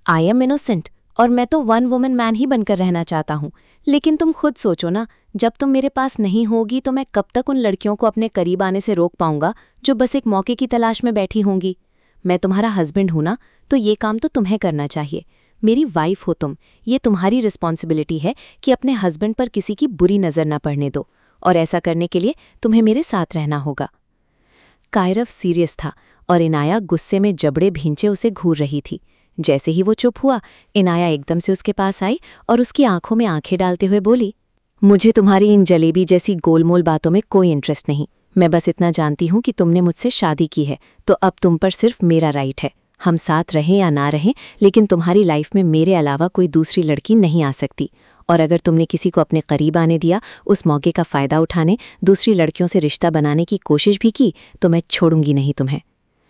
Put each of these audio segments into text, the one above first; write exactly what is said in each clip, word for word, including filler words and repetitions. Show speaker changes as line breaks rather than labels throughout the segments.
I am innocent और मैं तो वन वुमन मैन ही बनकर रहना चाहता हूँ। लेकिन तुम खुद सोचो ना, जब तुम मेरे पास नहीं होगी तो मैं कब तक उन लड़कियों को अपने करीब आने से रोक पाऊंगा जो बस एक मौके की तलाश में बैठी होंगी। मैं तुम्हारा हस्बैंड हूं ना, तो ये काम तो तुम्हें करना चाहिए। मेरी वाइफ हो तुम, ये तुम्हारी रिस्पॉन्सिबिलिटी है कि अपने हस्बैंड पर किसी की बुरी नज़र न पड़ने दो, और ऐसा करने के लिए तुम्हें मेरे साथ रहना होगा। कायरव सीरियस था और इनाया गुस्से में जबड़े भींचे उसे घूर रही थी। जैसे ही वो चुप हुआ, इनाया एकदम से उसके पास आई और उसकी आंखों में आंखें डालते हुए बोली, मुझे तुम्हारी इन जलेबी जैसी गोलमोल बातों में कोई इंटरेस्ट नहीं। मैं बस इतना जानती हूँ कि तुमने मुझसे शादी की है, तो अब तुम पर सिर्फ मेरा राइट है। हम साथ रहें या ना रहें, लेकिन तुम्हारी लाइफ में मेरे अलावा कोई दूसरी लड़की नहीं आ सकती। और अगर तुमने किसी को अपने करीब आने दिया, उस मौके का फ़ायदा उठाने, दूसरी लड़कियों से रिश्ता बनाने की कोशिश भी की, तो मैं छोड़ूंगी नहीं तुम्हें।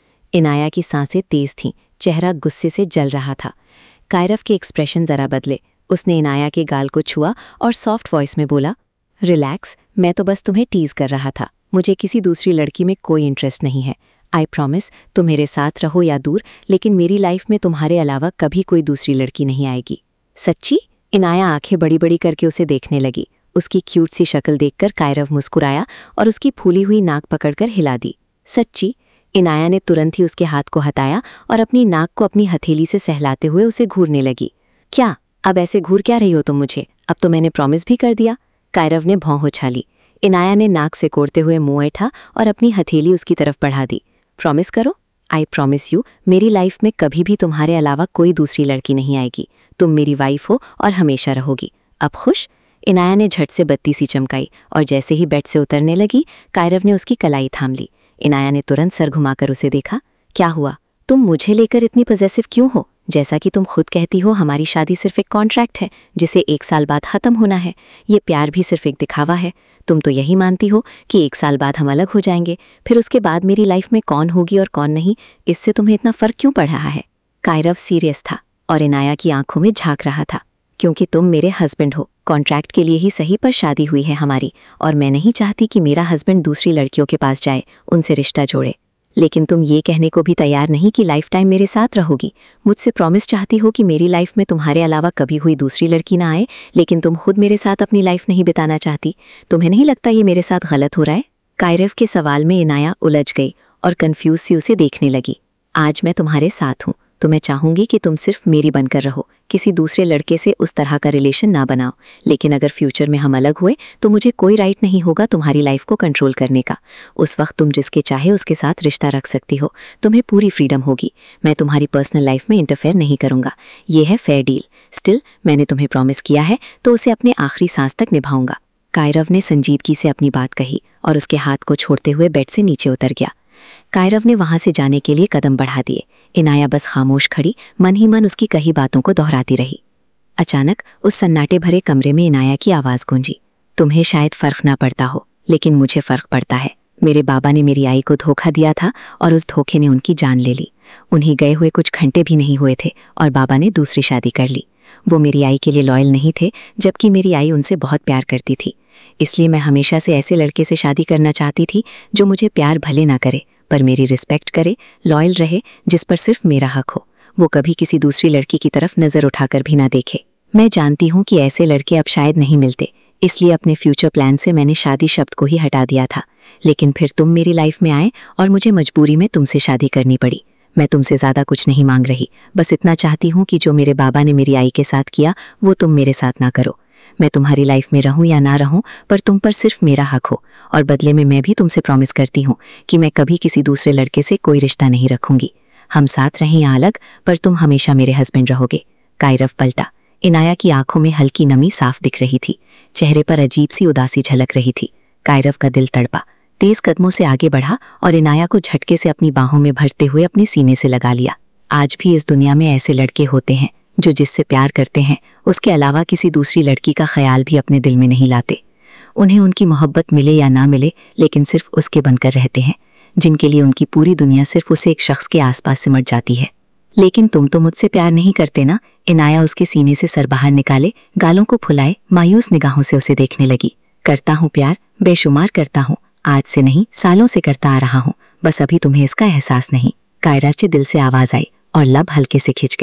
इनाया की सांसें तेज थीं, चेहरा गुस्से से जल रहा था। कायरव के एक्सप्रेशन ज़रा बदले। उसने इनाया के गाल को छुआ और सॉफ्ट वॉइस में बोला, रिलैक्स, मैं तो बस तुम्हें टीज़ कर रहा था। मुझे किसी दूसरी लड़की में कोई इंटरेस्ट नहीं है। आई प्रॉमिस, तुम मेरे साथ रहो या दूर, लेकिन मेरी लाइफ में तुम्हारे अलावा कभी कोई दूसरी लड़की नहीं आएगी। सच्ची? इनाया आंखें बड़ी बड़ी करके उसे देखने लगी। उसकी क्यूट सी शक्ल देखकर कायरव मुस्कुराया और उसकी फूली हुई नाक पकड़कर हिला दी। सच्ची? इनाया ने तुरंत ही उसके हाथ को हटाया और अपनी नाक को अपनी हथेली से सहलाते हुए उसे घूरने लगी। क्या? अब ऐसे घूर क्या रही हो तुम मुझे? अब तो मैंने प्रॉमिस भी कर दिया। कायरव ने भौं उछाली। इनाया ने नाक से कोड़ते हुए मुंह ऐठा और अपनी हथेली उसकी तरफ बढ़ा दी। प्रॉमिस करो। आई प्रॉमिस यू, मेरी लाइफ में कभी भी तुम्हारे अलावा कोई दूसरी लड़की नहीं आएगी। तुम मेरी वाइफ हो और हमेशा रहोगी। अब खुश? इनाया ने झट से बत्ती सी चमकाई और जैसे ही बेड से उतरने लगी, कायरव ने उसकी कलाई थाम ली। इनाया ने तुरंत सर घुमाकर उसे देखा। क्या हुआ? तुम मुझे लेकर इतनी पॉजेसिव क्यों हो? जैसा कि तुम खुद कहती हो, हमारी शादी सिर्फ एक कॉन्ट्रैक्ट है जिसे एक साल बाद ख़त्म होना है। ये प्यार भी सिर्फ एक दिखावा है। तुम तो यही मानती हो कि एक साल बाद हम अलग हो जाएंगे, फिर उसके बाद मेरी लाइफ में कौन होगी और कौन नहीं, इससे तुम्हें इतना फ़र्क क्यों पड़ रहा है? कायरव सीरियस था और इनाया की आंखों में झांक रहा था। क्योंकि तुम मेरे हस्बैंड हो, कॉन्ट्रैक्ट के लिए ही सही पर शादी हुई है हमारी, और मैं नहीं चाहती कि मेरा हस्बैंड दूसरी लड़कियों के पास जाए, उनसे रिश्ता जोड़े। लेकिन तुम ये कहने को भी तैयार नहीं कि लाइफ टाइम मेरे साथ रहोगी। मुझसे प्रॉमिस चाहती हो कि मेरी लाइफ में तुम्हारे अलावा कभी हुई दूसरी लड़की ना आए, लेकिन तुम खुद मेरे साथ अपनी लाइफ नहीं बिताना चाहती। तुम्हें नहीं लगता ये मेरे साथ गलत हो रहा है? कायरव के सवाल में इनाया उलझ गई और कन्फ्यूज सी उसे देखने लगी। आज मैं तुम्हारे साथ हूँ, तो मैं चाहूंगी कि तुम सिर्फ मेरी बनकर रहो, किसी दूसरे लड़के से उस तरह का रिलेशन ना बनाओ। लेकिन अगर फ्यूचर में हम अलग हुए तो मुझे कोई राइट नहीं होगा तुम्हारी लाइफ को कंट्रोल करने का। उस वक्त तुम जिसके चाहे उसके साथ रिश्ता रख सकती हो, तुम्हें पूरी फ्रीडम होगी। मैं तुम्हारी पर्सनल लाइफ में इंटरफेयर नहीं करूंगा। ये है फेयर डील। स्टिल मैंने तुम्हें प्रॉमिस किया है, तो उसे अपने आखिरी सांस तक निभाऊंगा। कायरव ने संजीदगी से अपनी बात कही और उसके हाथ को छोड़ते हुए बेड से नीचे उतर गया। कायरव ने वहां से जाने के लिए कदम बढ़ा दिए। इनाया बस खामोश खड़ी, मन ही मन उसकी कही बातों को दोहराती रही। अचानक उस सन्नाटे भरे कमरे में इनाया की आवाज़ गूंजी। तुम्हें शायद फ़र्क ना पड़ता हो, लेकिन मुझे फ़र्क पड़ता है। मेरे बाबा ने मेरी आई को धोखा दिया था और उस धोखे ने उनकी जान ले ली। उन्हें गए हुए कुछ घंटे भी नहीं हुए थे और बाबा ने दूसरी शादी कर ली। वो मेरी आई के लिए लॉयल नहीं थे, जबकि मेरी आई उनसे बहुत प्यार करती थी। इसलिए मैं हमेशा से ऐसे लड़के से शादी करना चाहती थी जो मुझे प्यार भले ना करे, पर मेरी रिस्पेक्ट करे, लॉयल रहे, जिस पर सिर्फ मेरा हक हो। वो कभी किसी दूसरी लड़की की तरफ नज़र उठाकर भी ना देखे। मैं जानती हूँ कि ऐसे लड़के अब शायद नहीं मिलते, इसलिए अपने फ्यूचर प्लान से मैंने शादी शब्द को ही हटा दिया था। लेकिन फिर तुम मेरी लाइफ में आए और मुझे मजबूरी में तुमसे शादी करनी पड़ी। मैं तुमसे ज़्यादा कुछ नहीं मांग रही, बस इतना चाहती हूँ कि जो मेरे बाबा ने मेरी आई के साथ किया, वो तुम मेरे साथ ना करो। मैं तुम्हारी लाइफ में रहूं या ना रहूं, पर तुम पर सिर्फ मेरा हक हो, और बदले में मैं भी तुमसे प्रॉमिस करती हूँ कि मैं कभी किसी दूसरे लड़के से कोई रिश्ता नहीं रखूंगी। हम साथ रहें या अलग, पर तुम हमेशा मेरे हस्बैंड रहोगे। कायरव पलटा। इनाया की आंखों में हल्की नमी साफ दिख रही थी, चेहरे पर अजीब सी उदासी झलक रही थी। कायरव का दिल तड़पा, तेज कदमों से आगे बढ़ा और इनाया को झटके से अपनी बाहों में भरते हुए अपने सीने से लगा लिया। आज भी इस दुनिया में ऐसे लड़के होते हैं जो जिससे प्यार करते हैं, उसके अलावा किसी दूसरी लड़की का ख्याल भी अपने दिल में नहीं लाते। उन्हें उनकी मोहब्बत मिले या ना मिले, लेकिन सिर्फ उसके बनकर रहते हैं जिनके लिए उनकी पूरी दुनिया सिर्फ उसे एक शख्स के आसपास सिमट जाती है। लेकिन तुम तो मुझसे प्यार नहीं करते ना? इनाया उसके सीने से सर बाहर निकाले, गालों को फुलाए, मायूस निगाहों से उसे देखने लगी। करता हूँ प्यार, बेशुमार करता हूँ। आज से नहीं, सालों से करता आ रहा हूँ, बस अभी तुम्हें इसका एहसास नहीं। कायरा के दिल से आवाज आई और लब हल्के से खिंच गए।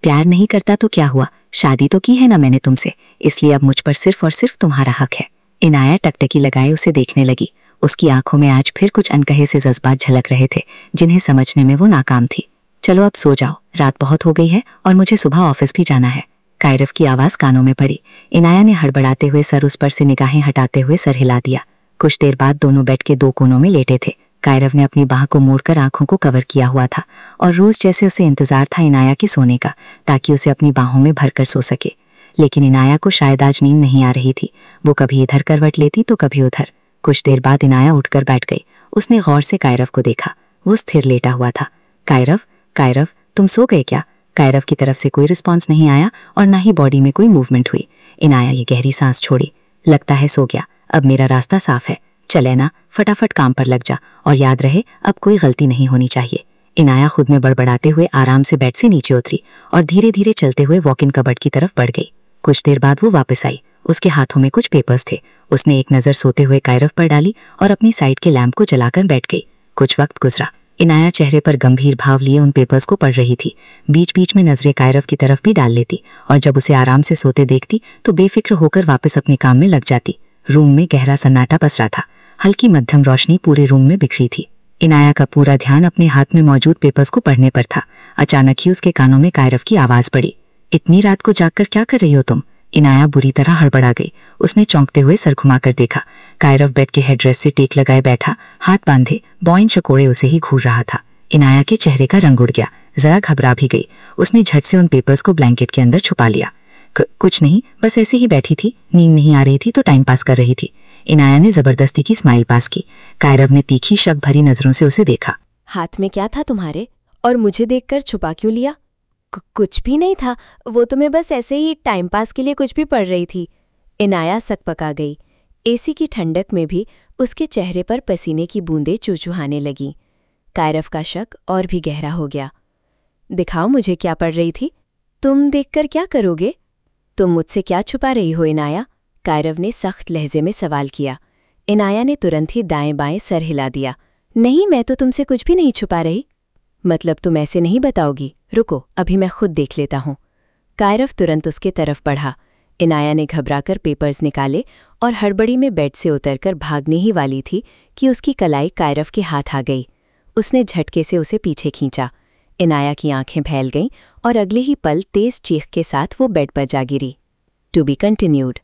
प्यार नहीं करता तो क्या हुआ, शादी तो की है ना मैंने तुमसे, इसलिए अब मुझ पर सिर्फ और सिर्फ तुम्हारा हक है। इनाया टकटकी लगाए उसे देखने लगी। उसकी आंखों में आज फिर कुछ अनकहे से जज्बात झलक रहे थे जिन्हें समझने में वो नाकाम थी। चलो अब सो जाओ, रात बहुत हो गई है और मुझे सुबह ऑफिस भी जाना है। कायरव की आवाज कानों में पड़ी। इनाया ने हड़बड़ाते हुए सर उस पर से निगाहें हटाते हुए सर हिला दिया। कुछ देर बाद दोनों बेड के दो कोनों में लेटे थे। कायरव ने अपनी बाह को मोड़कर आंखों को कवर किया हुआ था और रोज जैसे उसे इंतजार था इनाया के सोने का, ताकि उसे अपनी बाहों में भरकर सो सके। लेकिन इनाया को शायद आज नींद नहीं आ रही थी। वो कभी इधर करवट लेती तो कभी उधर। कुछ देर बाद इनाया उठकर बैठ गई। उसने गौर से कायरव को देखा। वो स्थिर लेटा हुआ था। कायरव, कायरव, तुम सो गए क्या? कायरव की तरफ से कोई रिस्पॉन्स नहीं आया और ना ही बॉडी में कोई मूवमेंट हुई। इनाया ये गहरी सांस छोड़ी। लगता है सो गया, अब मेरा रास्ता साफ है। चले ना, फटाफट काम पर लग जा और याद रहे अब कोई गलती नहीं होनी चाहिए। इनाया खुद में बड़बड़ाते हुए आराम से बेड से नीचे उतरी और धीरे धीरे चलते हुए वॉक इन कबर्ड की तरफ बढ़ गई। कुछ देर बाद वो वापस आई। उसके हाथों में कुछ पेपर्स थे। उसने एक नजर सोते हुए कायरव पर डाली और अपनी साइड के लैंप को जलाकर बैठ गई। कुछ वक्त गुजरा। इनाया चेहरे पर गंभीर भाव लिए उन पेपर्स को पढ़ रही थी। बीच बीच में नजरें कायरव की तरफ भी डाल लेती और जब उसे आराम से सोते देखती तो बेफिक्र होकर वापस अपने काम में लग जाती। रूम में गहरा सन्नाटा पसरा था। हल्की मध्यम रोशनी पूरे रूम में बिखरी थी। इनाया का पूरा ध्यान अपने हाथ में मौजूद पेपर्स को पढ़ने पर था। अचानक ही उसके कानों में कायरव की आवाज पड़ी। इतनी रात को जागकर क्या कर रही हो तुम? इनाया बुरी तरह हड़बड़ा गई। उसने चौंकते हुए सर घुमाकर देखा। कायरव बेड के हेडरेस्ट से टेक लगाए बैठा, हाथ बांधे, बॉइन चकोड़े उसे ही घूर रहा था। इनाया के चेहरे का रंग उड़ गया। जरा घबरा भी गई। उसने झट से उन पेपर्स को ब्लैंकेट के अंदर छुपा लिया। कुछ नहीं, बस ऐसे ही बैठी थी, नींद नहीं आ रही थी तो टाइम पास कर रही थी। इनाया ने जबरदस्ती की स्माइल पास की। कायरव ने तीखी शक भरी नजरों से उसे देखा।
हाथ में क्या था तुम्हारे, और मुझे देखकर छुपा क्यों लिया? कुछ भी नहीं था, वो तो मैं बस ऐसे ही टाइम पास के लिए कुछ भी पढ़ रही थी। इनाया सकपका गई। एसी की ठंडक में भी उसके चेहरे पर पसीने की बूंदें चुचुहाने लगीं। कायरव का शक और भी गहरा हो गया। दिखाओ मुझे क्या पढ़ रही थी। तुम देखकर क्या करोगे? तुम मुझसे क्या छुपा रही हो इनाया? कायरव ने सख्त लहजे में सवाल किया। इनाया ने तुरंत ही दाएं बाएं सर हिला दिया। नहीं, मैं तो तुमसे कुछ भी नहीं छुपा रही। मतलब तुम ऐसे नहीं बताओगी? रुको, अभी मैं खुद देख लेता हूँ। कायरव तुरंत उसके तरफ बढ़ा। इनाया ने घबराकर पेपर्स निकाले और हड़बड़ी में बेड से उतरकर भागने ही वाली थी कि उसकी कलाई कायरव के हाथ आ गई। उसने झटके से उसे पीछे खींचा। इनाया की आंखें फैल गईं और अगले ही पल तेज चीख के साथ वो बेड पर जा गिरी। To be continued.